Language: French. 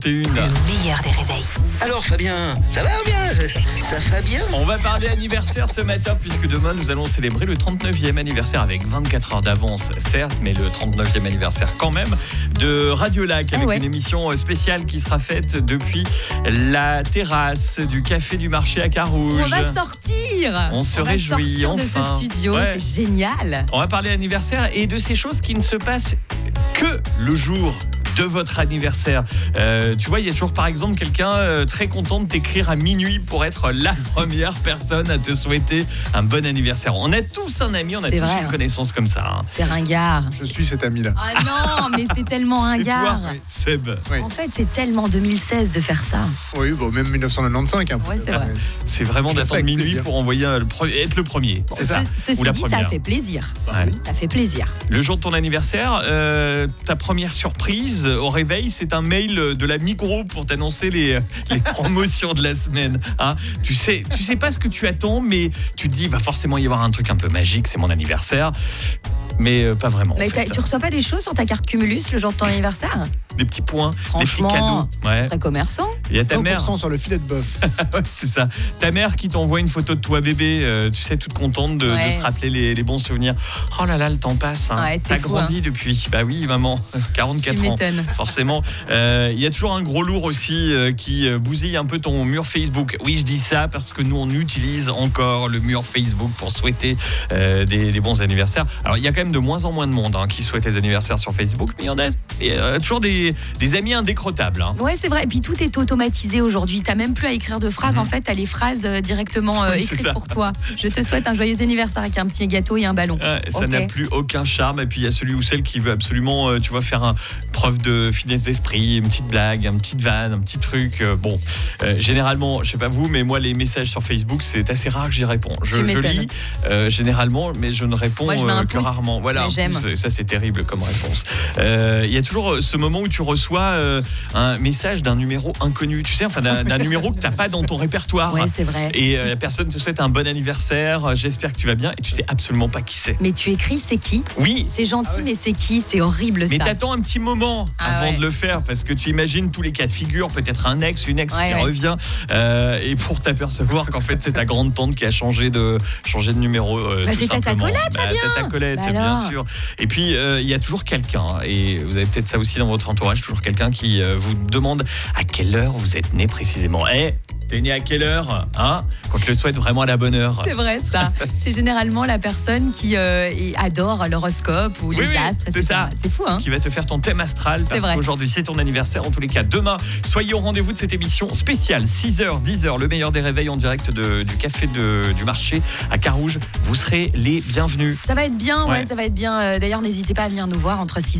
Le meilleur des réveils. Alors Fabien, ça va bien ça Fabien. On va parler anniversaire ce matin puisque demain nous allons célébrer le 39e anniversaire avec 24 heures d'avance certes, mais le 39e anniversaire quand même de Radio Lac avec une émission spéciale qui sera faite depuis la terrasse du Café du Marché à Carouge. On va sortir. On se réjouit sortir enfin. de ce studio, c'est génial. On va parler anniversaire et de ces choses qui ne se passent que le jour de votre anniversaire. Tu vois, il y a toujours par exemple quelqu'un très content de t'écrire à minuit pour être la première personne à te souhaiter un bon anniversaire. On a tous un ami, on a tous une connaissance comme ça. Hein. C'est ringard. Je suis cet ami-là. Ah non, mais c'est tellement ringard. C'est toi, Seb. Oui. En fait, c'est tellement 2016 de faire ça. Oui, bon, même 1995. Hein. Ouais, c'est vrai. C'est vraiment d'attendre minuit plaisir. pour envoyer être le premier. C'est ça. Ceci dit, ça fait plaisir. Ouais. Ça fait plaisir. Le jour de ton anniversaire, ta première surprise au réveil, c'est un mail de la Migros pour t'annoncer les promotions de la semaine. Hein, tu sais pas ce que tu attends, mais tu te dis, il va forcément y avoir un truc un peu magique, c'est mon anniversaire. Mais pas vraiment. Mais tu reçois pas des choses sur ta carte Cumulus le jour de ton anniversaire? Des petits points, des petits Franchement, cadeaux. tu serais commerçant. Il y a ta 20% mère. sur le filet de bœuf. Ouais, c'est ça. Ta mère qui t'envoie une photo de toi bébé, tu sais, toute contente de se rappeler les bons souvenirs. Oh là là, le temps passe. Hein. Ouais, t'as grandi depuis. Bah oui, maman, 44 tu ans. m'étonnes. Forcément. Il y a toujours un gros lourd aussi qui bousille un peu ton mur Facebook. Oui, je dis ça parce que nous, on utilise encore le mur Facebook pour souhaiter des bons anniversaires. Alors, il y a quand même de moins en moins de monde qui souhaite les anniversaires sur Facebook, mais il y a toujours des amis indécrottables. Hein. Ouais, c'est vrai. Et puis tout est automatisé aujourd'hui. T'as même plus à écrire de phrases. En fait, t'as les phrases directement écrites pour toi. Je te souhaite un joyeux anniversaire avec un petit gâteau et un ballon. Ça n'a plus aucun charme. Et puis il y a celui ou celle qui veut absolument, faire preuve de finesse d'esprit, une petite blague, une petite vanne, un petit truc. Généralement, je sais pas vous, mais moi les messages sur Facebook, c'est assez rare que j'y réponds. Je lis généralement, mais je ne réponds que rarement. Voilà, ça c'est terrible comme réponse. Il y a toujours ce moment où tu reçois un message d'un numéro inconnu, tu sais, d'un numéro que t'as pas dans ton répertoire. Ouais, c'est vrai. Et la personne te souhaite un bon anniversaire, j'espère que tu vas bien, et tu sais absolument pas qui c'est. Mais tu écris, c'est qui? Oui. C'est gentil, mais c'est qui? C'est horrible ça. Mais t'attends un petit moment avant de le faire, parce que tu imagines tous les cas de figure, peut-être un ex, une ex qui revient, et pour t'apercevoir qu'en fait c'est ta grande tante qui a changé de numéro. C'est Tata Colette, Fabien. Tata Colette, bien sûr. Et puis il y a toujours quelqu'un, et vous avez peut-être ça aussi dans votre entourage, toujours quelqu'un qui vous demande à quelle heure vous êtes né précisément. T'es né à quelle heure, hein? Qu'on te le souhaite vraiment à la bonne heure. C'est vrai ça. C'est généralement la personne qui adore l'horoscope ou les astres. C'est ça. C'est fou, hein? Qui va te faire ton thème astral parce qu'aujourd'hui c'est ton anniversaire. En tous les cas, demain, soyez au rendez-vous de cette émission spéciale 6h, 10h, le meilleur des réveils en direct du Café du Marché à Carouge. Vous serez les bienvenus. Ça va être bien, ça va être bien. D'ailleurs, n'hésitez pas à venir nous voir entre 6